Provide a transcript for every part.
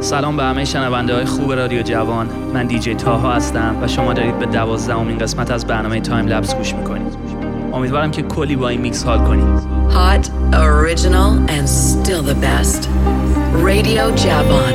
سلام به همه شنونده های خوب رادیو جوان. من دیجی تاها هستم و شما دارید به 12مین قسمت از برنامه تایم لپس گوش میکنید. امیدوارم که کلی با این میکس حال کنید. Hot, original and still the best. Radio جوان.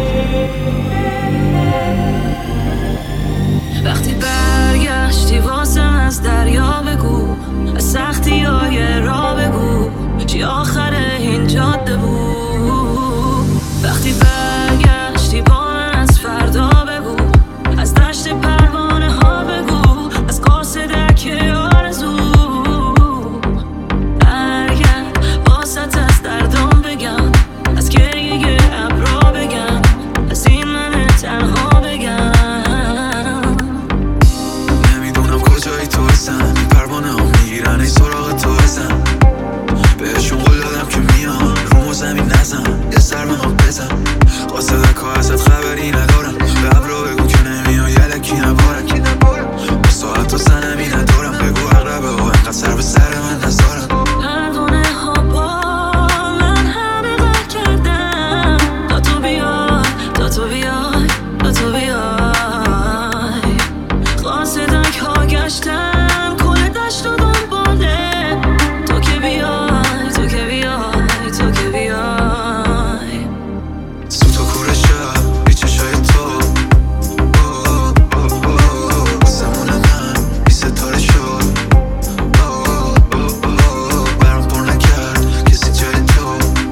وقتی برگشتی واسم از دریا بگو، از سختی های را بگو، چی آخر این جاده بود. وقتی برگشتی با من از فردا بگو، از دشت پروانه ها بگو، از قاصدک آرزو. برگرد واسط از دردام بگم، از گریه ابرا بگم، از این من تنها بگم. نمیدونم کجایی تو هستم، این پروانه ها میگیرن ای سراغ تو هستم. بهشون قول دادم که میام رو زمین نزن، یه سر به ما بزن. قاصدک ها ازت خبری ندارم، به ابرا بگو که نمیای یلکی نبارم. با ساعت و سنمی ندارم، بگو اقربه ها اینقدر سر به سر من نزارم. پروانه ها با من همه قد کردن، تا تو بیای، تا تو بیای، تا تو بیای. قاصدک ها گشتن کل دشت و دنباله، تو که بیای، تو که بیای، تو که بیای. سوت و کور شب بی چشای تو، آسمون من بی ستاره شد. برام پر نکرد کسی جای تو.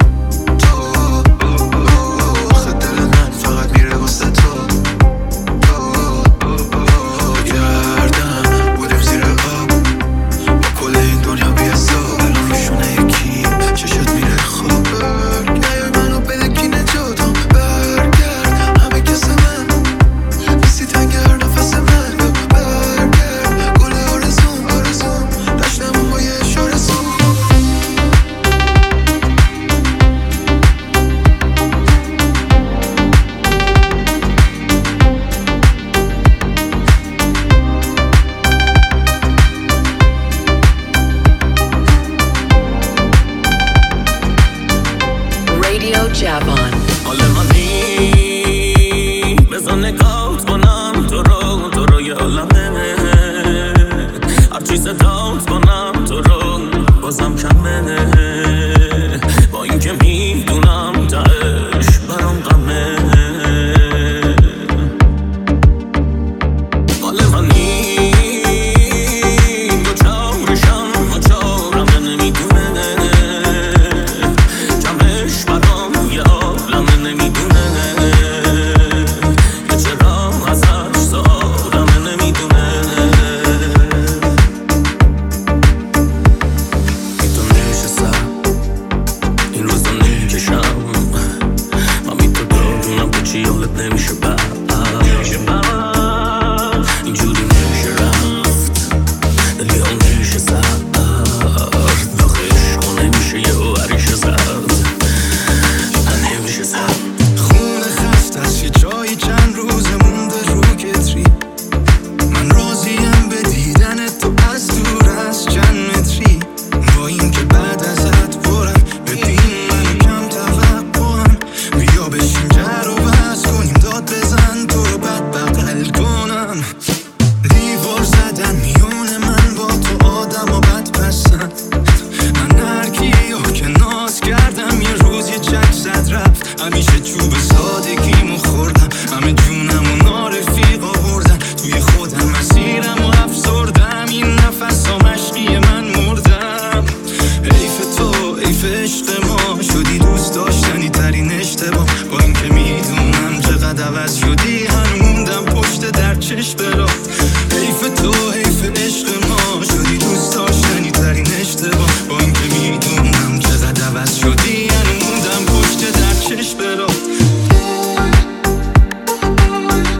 آخه دل من فقط میره واسه تو. بگردم بودیم زیر آب، با کل این دنیا بی حساب. الان روشونه یکی چشت میره خواب. نیای منو بده کی نجاتم، برگرد همه کس من نیستی تنگ هر نفس من. برگرد گل آرزوم، داشتم با یه اشاره زوم. Radio جوان. حال منی بزن نگات کنم تو رو یه عالمه. هرچی صدات کنم تو رو بازم کمه. با این که میدونم تهش برام غمه. حال منی دو چارشم دو چارم نمیدونه. کمش برام یه عالمه نمیدونه. که چرا ازش زارمه نمیدونه. تو نشستم این روز رو نکشم، من بی تو دارونم که چی حالت نمیشه بر. اینجوری نمیشه رفت، دلی ها نمیشه سرد. داخل عشق نمیشه یه هوریش زرد، نمیشه سرد. خونه خست از یه جایی چند روز مونده رو کتری. من راضیم به دیدن تو از دور از چند متری. با این که بعد ازت برم ببین منو کم توقعم. بیا بشین جر و بحث کنیم، داد بزن تو رو بد بغل کنم. دیوار زدن میونه من با تو آدم و بد پسند. من هر کیو که ناز کردم یه روز یه چک زد رفت. همیشه چوب سادگیمو خوردم، همه جونمو نارفیق آوردن. توی خودم مسیرم و افسردم، این نفس ها مشقی من مردم. حیف تو حیف عشق ما، شدی دوست داشتنی ترین اشتباه. با این که میدونم چقدر عوض شدی، هنو موندم پشت در چشم برا. حیف تو حیف عشق ما، شدی دوست داشتنی ترین اشتباه. با این که میدونم چقدر عوض شدی، هنو موندم پشت در چشم برا.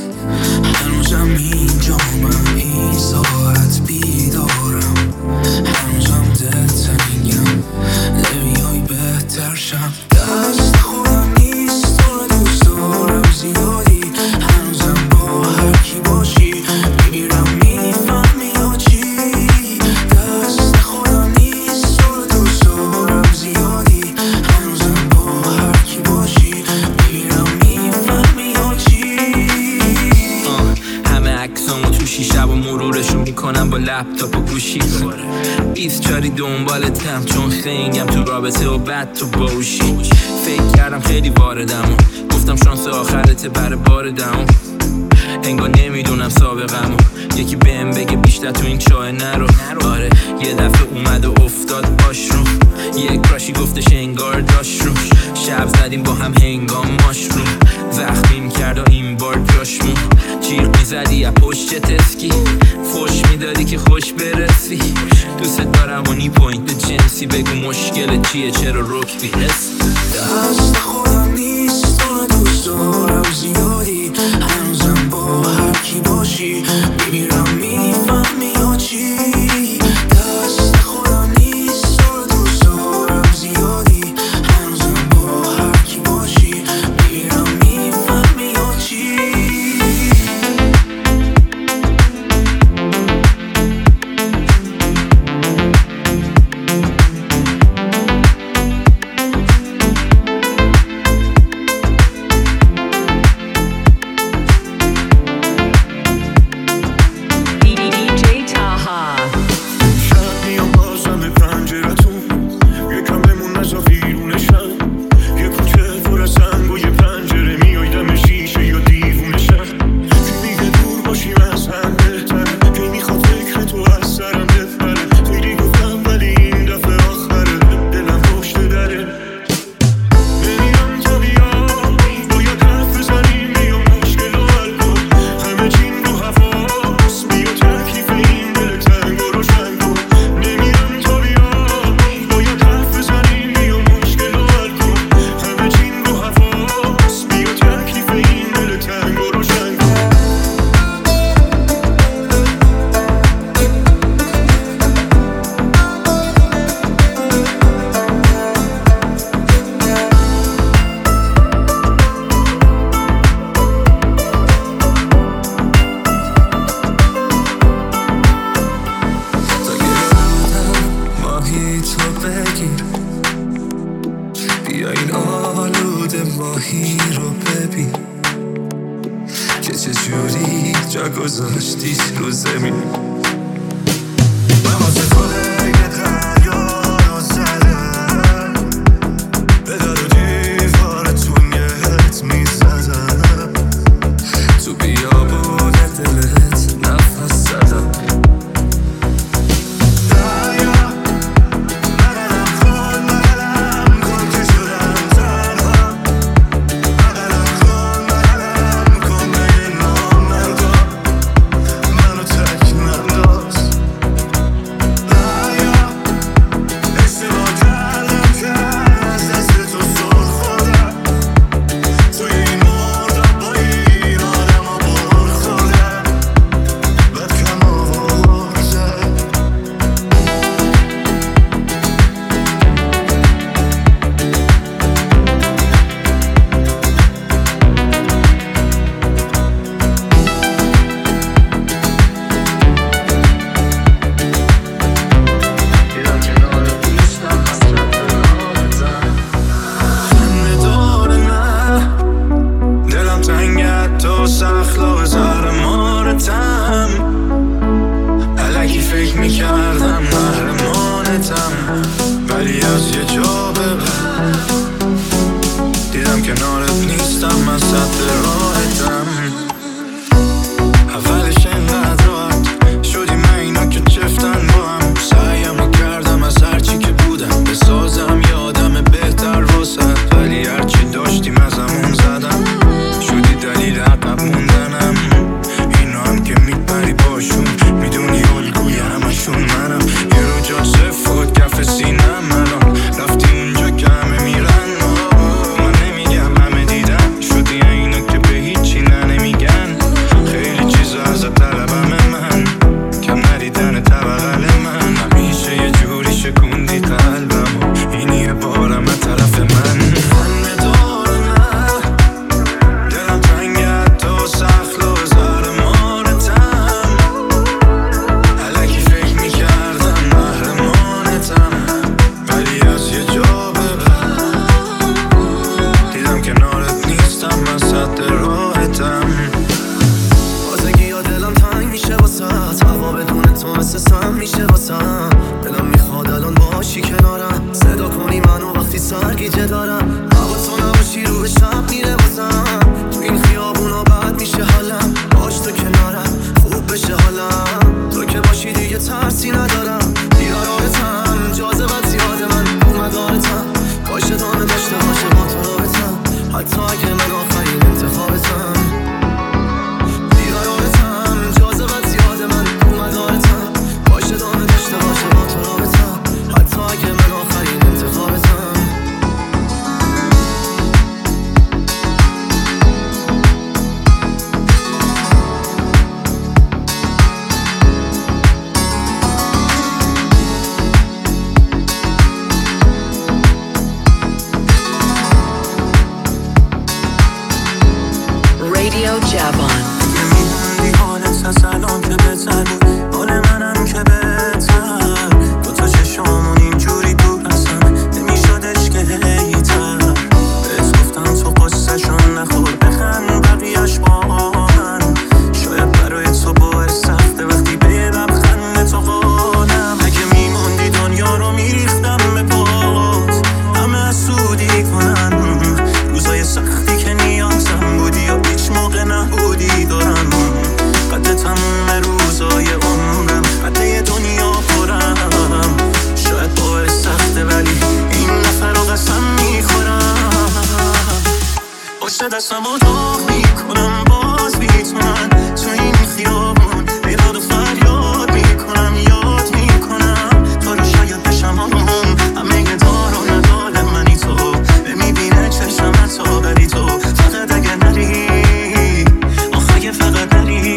هنوزم اینجا من این ساعت بیدارم، هنوزم دلت میگم نمیای بهتر شم. دست خودم نیست تو رو دوست دارم زیادی، هنوزم با هر کی باشی میگیرم میفهمی یا چی. دست خودم نیست تو رو دوست دارم زیادی، هنوزم با هر کی باشی میگیرم میفهمی یا چی. همه عکسامو تو شیشه و مرورشون میکنم با لپتاپ و گوشی. 24 دنبالتم چون خنگم تو رابطه و بد تو باشی. فکر کردم خیلی واردم و گفتم شانس آخرته برای بار دم. انگار نمیدونم سابقمو، یکی بهم بگه بیشتر تو این چاه نرو. آره یه دفعه اومد و افتاد پاش رو، یک کراشی گفتش انگار داشت رو. شب زدیم با هم هنگام ماشروم، وقت بیم کرد و این بار جاشمون. جیغ میزدی یا پشت تسکی، فوش میدادی که خوش برسی. دوست دارم و نی پوینت جنسی، بگو مشکل چیه چرا رکبی هست. دست خودم نیست تو رو دوست دارم زیادی، هنوزم با هر کی باشی میمیرم میفهمی یا چی. دست خودم نیست تو رو دوست دارم زیادی، هنوزم با هر کی باشی میمیرم میفهمی یا چی. منو تک ندار. امروز از الان که بهتر بود، حال منم که بهتر. دوتا چشامون اینجوری دور هستن، نمیشدش که هیتر. بهت گفتم تو قصه‌شون نخور، بخند بقیه‌اش با من. شاید برای تو باعث سخته وقتی به یه لبخند تو قادم. اگه میموندی دنیا رو میریختم به پات، همه حسودی کنن. روزای سختی که نیازم بودی و هیچ موقع نبودی دارم. قد تموم روزای عمرم، قد یه دنیا پرم. شاید باعث سخته ولی این نفر رو قسم میخورم. پشت دستم رو داغ میکنم باز بیتونم. تو این خیابون بیداد و فریاد میکنم، یاد میکنم تو رو شاید بشم همه یه دار و ندار منی تو. میبینه چشمت تا بری تو، فقط اگه نری آخه فقط نری.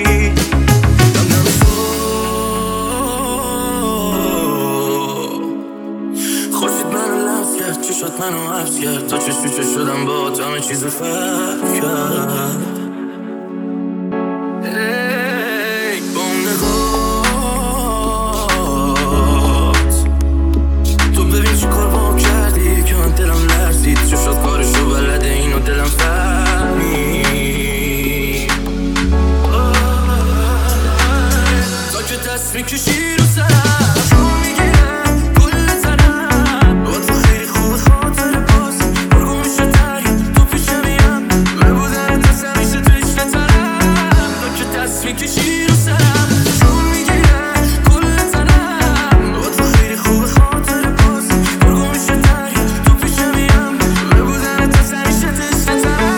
خورشید منو لمس کرد، چشات منو حبس کرد. تا چشم چش شدم با تو همه چیز فرق کرد. با اون نگات تو ببین چی کار با کردی که من دلم لرزید. چشات کارشو بلده اینو دلم فهمید. تا که دست میکشی رو سرم شما میگیرم کل تنم. با تو خیلی خوب خاطر باز برگو میشه تریم تو پیش میم. ببودن دست همیشه تو عشق ترم. تا که دست میکشی رو سرم شما میگیرم کل تنم. با تو خیلی خوب خاطر باز برگو میشه تریم تو پیش میم. ببودن دست همیشه تو عشق ترم.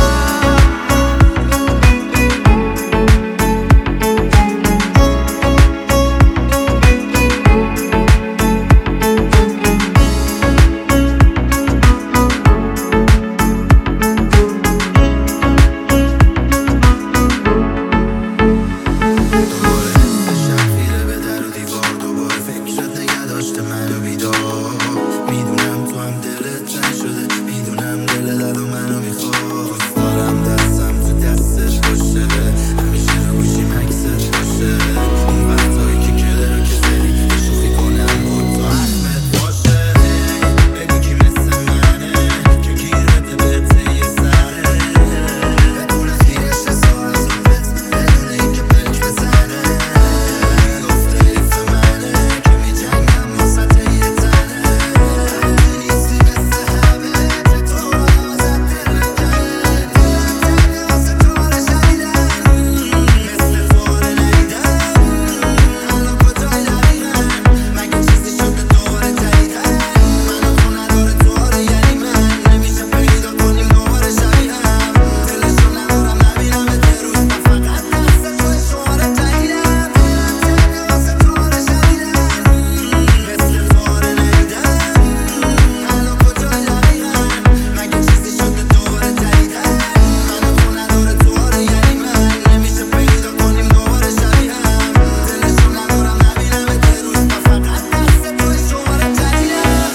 شفیره به در و دیوار، دوباره فکرت نگه داشته منو بیدار. میدونم تو هم دلت جنگ شده، میدونم دل دل و منو میخواد. دارم دستم تو دستش باشه، همیشه رو گوشیم عکست باشه. اون وقتایی که کله رو کسری شوخی کنم بود تو حرفت باشه. بگو کی مثل منه که گیرت بهته یه سره. بدون خیرش سال زفت، بدون این که پلک بزنه. گفته ایف منه که میجنگم واسه یه تنه. نیستی مثل همه تو آزد دل نکنه. واسه تو رو شنیدن، مثل تو رو ندیدن. الان کجای دقیقن، مگه چیزی شده دوباره جدیدن. منو خونه داره تو رو یعنی من نمیشه پیدا کنیم دوباره شبیهم. دلشو ندارم نبینمت یه روز، من فقط دست توی شماره جدیدم. واسه تو رو شنیدن، مثل تو رو ندیدن. الان کجای دقیقن، مگه چیزی شده دوباره جدیدن. منو خونه داره تو رو یعنی من نمیشه پیدا کنیم دوباره شبیهم. دلشو ندارم نبینمت یه روز، من فقط دست توی شماره جدیدم.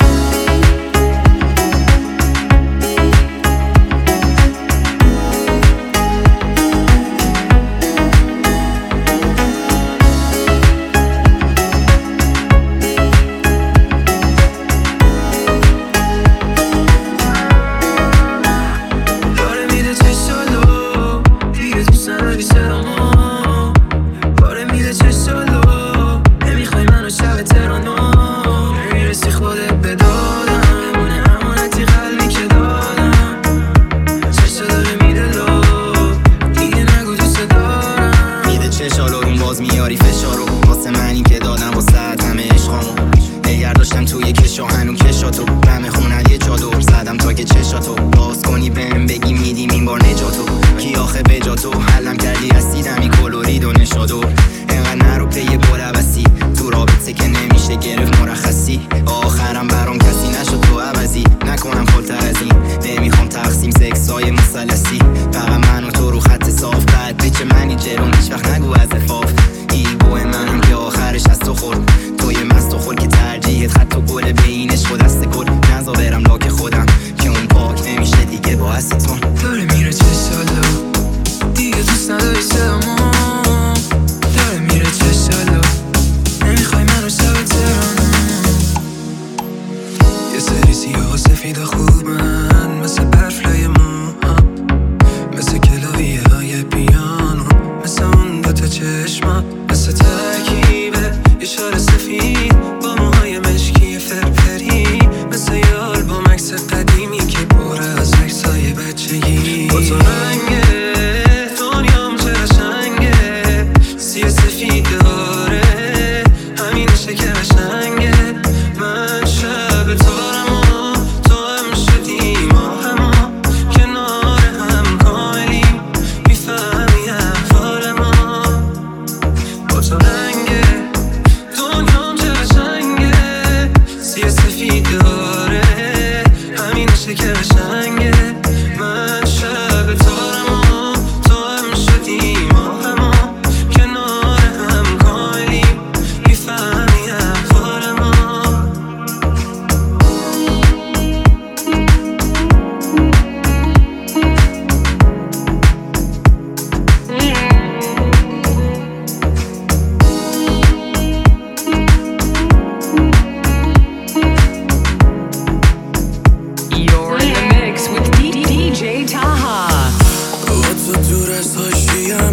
داره میده چه سالو دیگه دوست نداری سرمو. داره میده چه سالو نمیخوای منو شب ترانو. نمیرسی خودت به دادم، بمونه امانتی قلبی که دادم. چه داره میده لو دیگه نگو دوست دارم. میده چشالو اون باز میاری فشارو واسه منی که دادم واسه همه عشقامو. نگر داشتم توی کشا هنون کشاتو دم خونت یه چادر زدم تا که چشاتو باز کنی بهم بگی میدیم این بار نجاتو. کی آخه بجاتو حلم کردی رسیدم این کلورید و نشادو. انقدر نرو پی بلبسی تو رابطه که نمیشه گرفت مرخصی. آخرم برام کسی نشد تو عوضی، نکنم خالتر از این. نمیخوام تقسیم سکسای مثلثی، فقط من و تو رو خط صاف. بعد بچه منی جلوم هیچ وقت نگو از افاف. ایگو منم که آخرش از تو خورد، توی مست و خور که ترجیحت خط و گل بینش خود دست گل. نزا برم لاک خودم که اون پاک نمیشه دیگه با استون. داره میره چه سالو دیگه دوست نداری سرمو.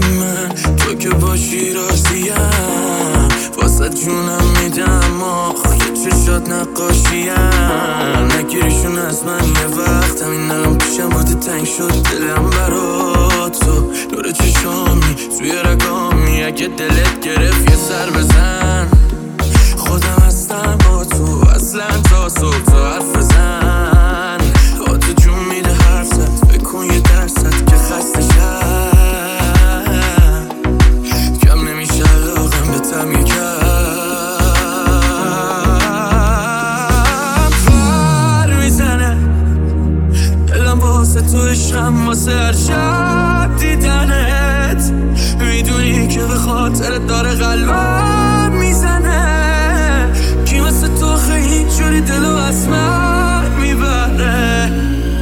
من تو که باشی راضیم واسه جونم میدم آخ یه چشات نقاشیم نگیریشون از من یه وقت همین الان پیشم بوده تنگ شد دلم برا تو نور چشامی توی رگامی اگه دلت گرفت یه سر بزن خودم هستم با تو اصلا تا صبح تو حرف بزن تو جون میده حرف زد بکن یه درصد که خسته شد کم نمیشه علاقم به تم یکم فر میزنه دلم واسه تو عشقم واسه هر شب دیدنت میدونی که به خاطرت داره قلبم میزنه کی مثل تو خیلی جوری دلو از من میبره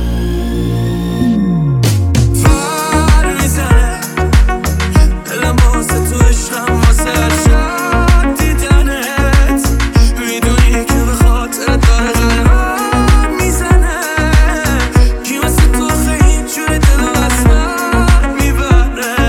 فر میزنه دلم واسه تو عشقم واسه هر شب دیدنت میدونی که به خاطرت داره قلبم میزنه کی مثل تو خیلی جوری دلو از من میبره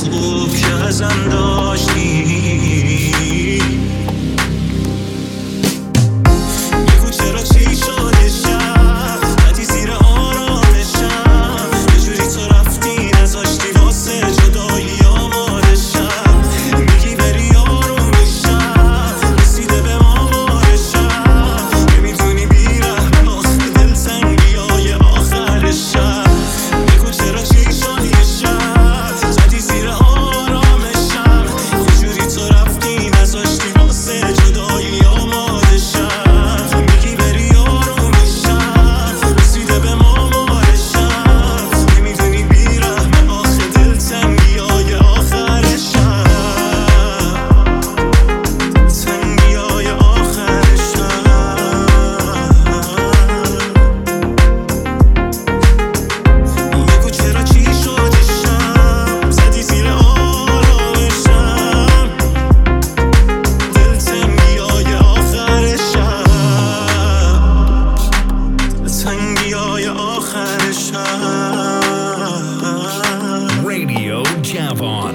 خوب که ازم داشتی. بگو چرا چی شد یه شب زدی زیر آرامشم، یه جوری تو رفتی نذاشتی واسه جدایی آمادشم. میگی بری آرومشم رسیده به مامارشم، نمیتونی بیرم آخه دلتنگی های آخرشم. بگو چرا چی شد یه شب زدی زیر آرامشم، یه جوری تو رفتی نذاشتی واسه جدایی آمادشم. میگی بری آرومشم رسیده به مامارشم، نمیدونی بیرم آخه دلتنگی های آخرشم، دلتنگی های آخرشم. بگو چرا چی شد یه شب زدی زیر آرامشم، دلتنگی های آخرشم، دلتنگی های آخرشم. Radio Javon.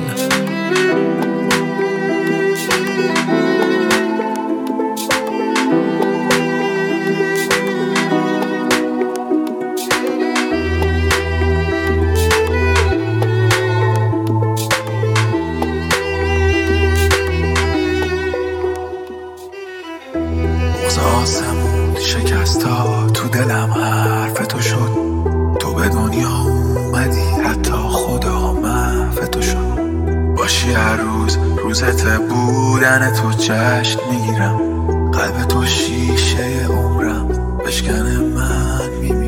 بغض آسمون شکستا تو دلم حرف تو شد. تو به دنیا اومدی حتی خدا محو تو شد. باشی هر روز روزت بودن تو جشن میگیرم. قلب تو شیشه عمرم بشکنه من میمیرم.